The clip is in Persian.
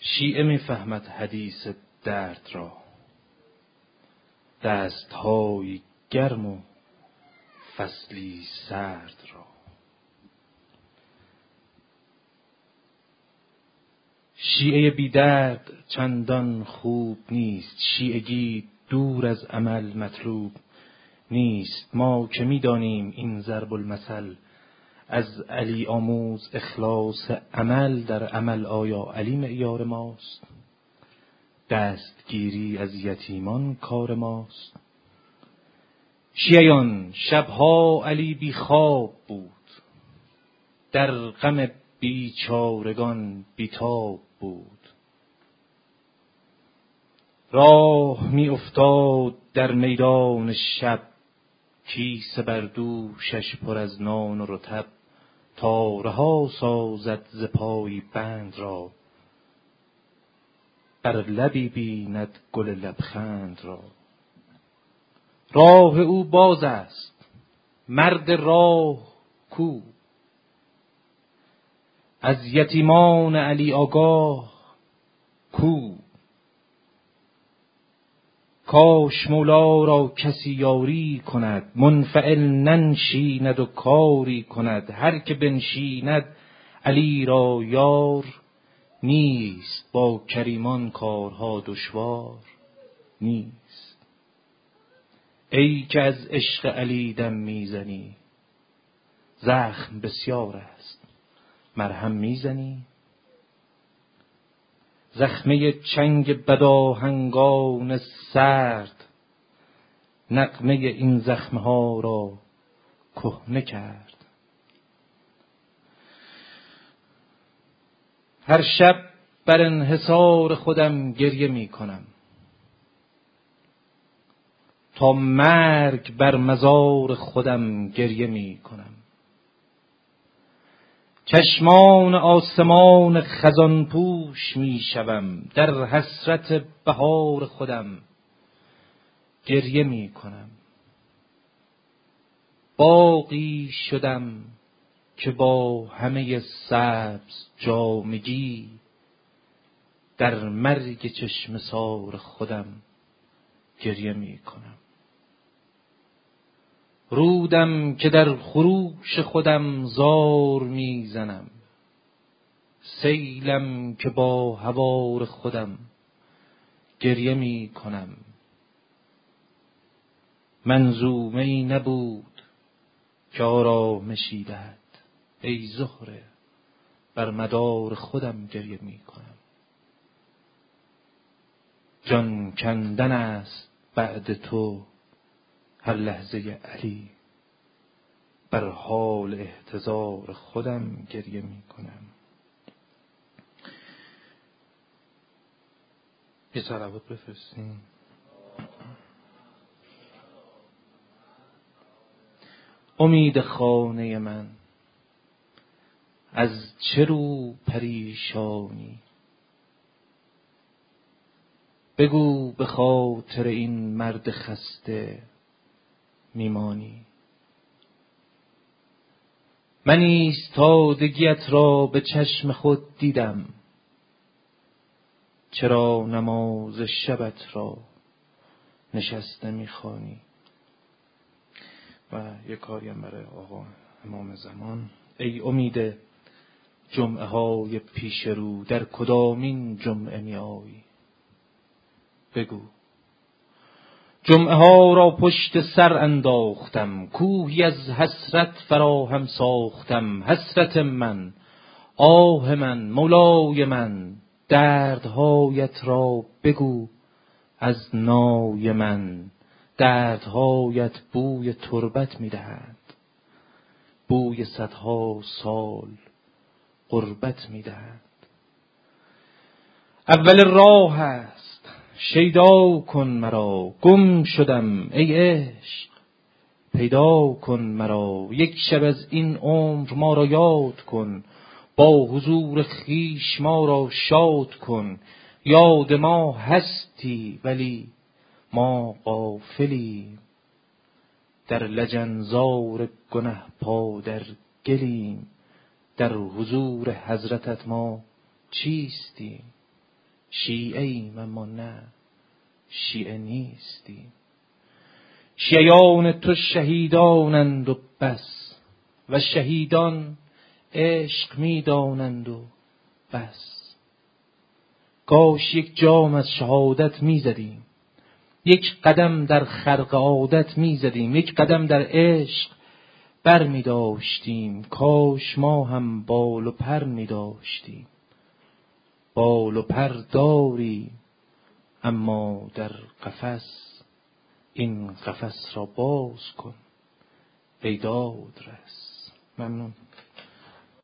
شیعه میفهمد حدیث درد را، دستهای گرم و فصلی سرد را. شیعه بی درد چندان خوب نیست، شیعگی دور از عمل مطلوب نیست. ما که می‌دانیم این ضرب المثل از علی آموز اخلاص عمل در عمل، آیا علی معیار ماست؟ دستگیری از یتیمان کار ماست؟ شیعیان شبها علی بی خواب بود، در غم بیچارگان بیتاب بود. راه می افتاد در میدان شب، کیسه بر دوشش پر از نان و رطب. تا رها سازد ز پای بند را، بر لبی بیند گل لبخند را. راه او باز است، مرد راه کو؟ از یتیمان علی آگاه کو؟ کاش مولا را کسی یاری کند، منفعل ننشیند و کاری کند. هر که بنشیند علی را یار، نیست با کریمان کارها دشوار نیست. ای که از عشق علی دم میزنی، زخم بسیار است مرهم میزنی؟ زخمه چنگ بداهنگان سرد، نغمه این زخمه ها را کهنه کرد. هر شب بر انحصار خودم گریه می کنم، تا مرگ بر مزار خودم گریه می کنم. چشمان آسمان خزان پوش می شوم، در حسرت بهار خودم گریه می کنم. باغی شدم که با همه سبز جامگی، در مرگ چشم سار خودم گریه می کنم. رودم که در خروش خودم زار می زنم، سیلم که با هوار خودم گریه می کنم. منظومه‌ای نبود که آرامشی دهد، ای زهره بر مدار خودم گریه می کنم. جان کندن است بعد تو هر لحظه علی، بر حال احتضار خودم گریه می کنم. یه صلوات بفرستیم. امید خانه من، از چه رو پریشانی؟ بگو به خاطر این مرد خسته میمانی. من ایستادگیت را به چشم خود دیدم، چرا نماز شبت را نشسته میخوانی؟ و یک کاری هم برای آقا امام زمان. ای امید جمعه های پیش رو، در کدامین جمعه می آیی؟ بگو. جمعه ها را پشت سر انداختم، کوهی از حسرت فراهم ساختم. حسرت من، آه من، مولای من، دردهایت را بگو از نای من. دردهایت بوی تربت می‌دهد، بوی صدها سال غربت می‌دهد. اول راه است، شیدا کن مرا، گم شدم ای عشق پیدا کن مرا. یک شب از این عمر ما را یاد کن، با حضور خویش ما را شاد کن. یاد ما هستی ولی ما غافلیم، در لجنزار گنه پا در گلیم. در حضور حضرتت ما چیستیم؟ شیعه ایم اما نه شیعه نیستیم. شیعان تو شهیدانند و بس، و شهیدان عشق می‌دانند و بس. کاش یک جام از شهادت می‌زدیم، یک قدم در خرق عادت می‌زدیم، یک قدم در عشق بر می‌داشتیم. کاش ما هم بال و پر می‌داشتیم. بال و پر داری اما در قفس، این قفس را باز کن ای دادرس. ممنون.